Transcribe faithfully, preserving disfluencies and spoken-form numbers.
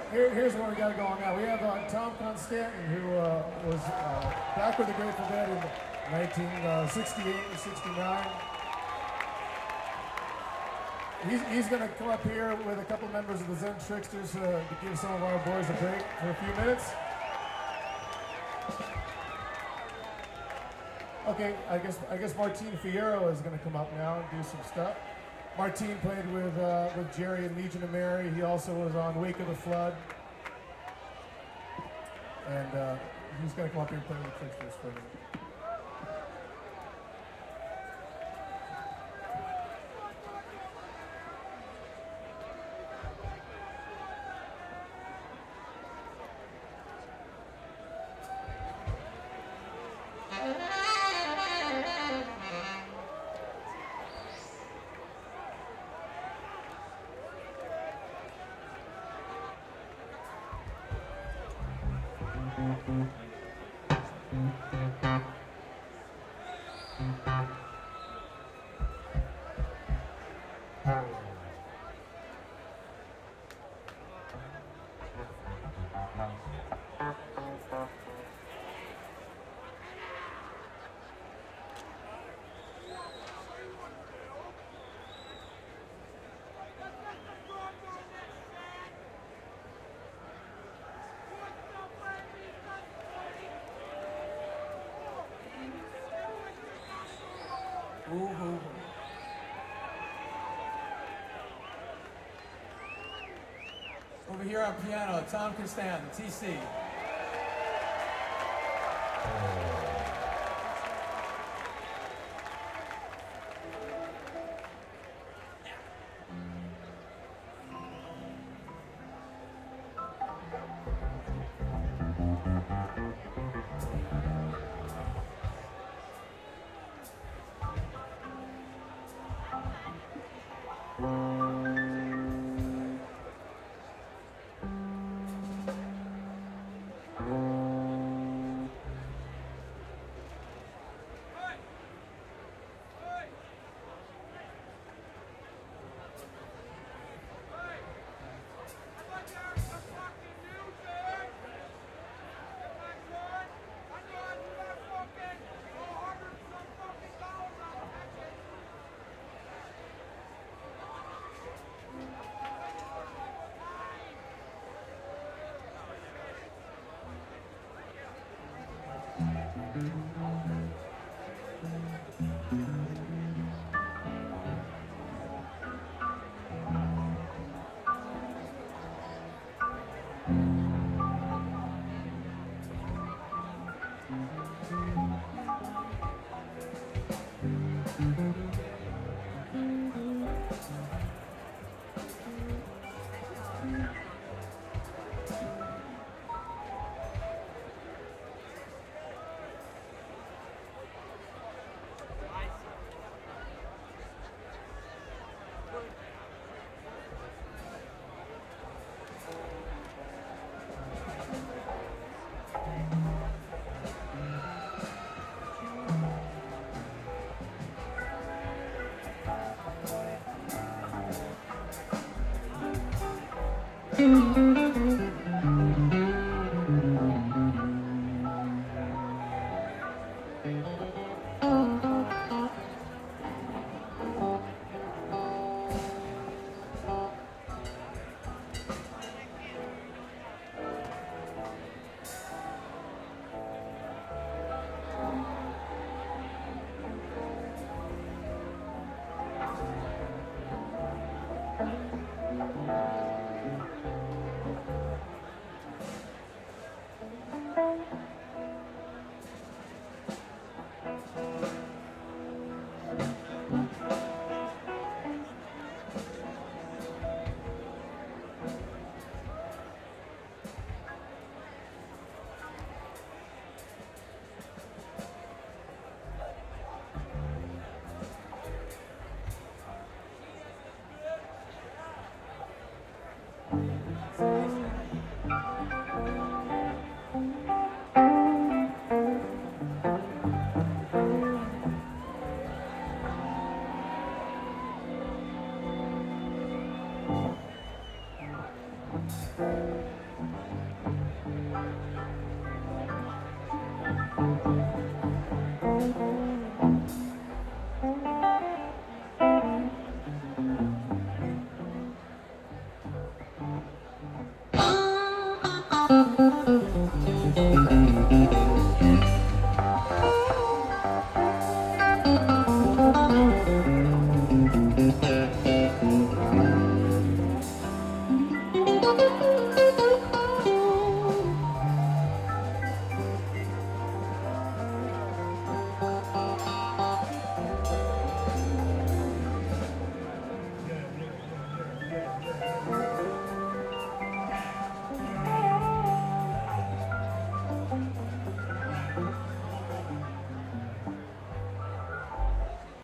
Here, here's what we got going now. We have uh, Tom Constantin, who uh, was uh, back with the Grateful Dead in nineteen sixty-eight and sixty-nine. He's, he's going to come up here with a couple members of the Zen Tricksters uh, to give some of our boys a break for a few minutes. Okay, I guess I guess Martin Fierro is going to come up now and do some stuff. Martin played with uh, with Jerry in Legion of Mary. He also was on Wake of the Flood. And uh, he's going to come up here and play with the Tricksters for a minute. Ooh. Over here on piano, Tom Constantin, T C.